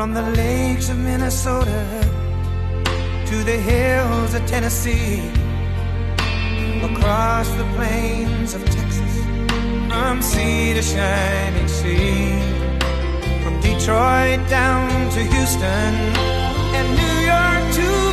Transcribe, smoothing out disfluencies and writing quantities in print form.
From the lakes of Minnesota to the hills of Tennessee, across the plains of Texas, from sea to shining sea, from Detroit down to Houston and New York to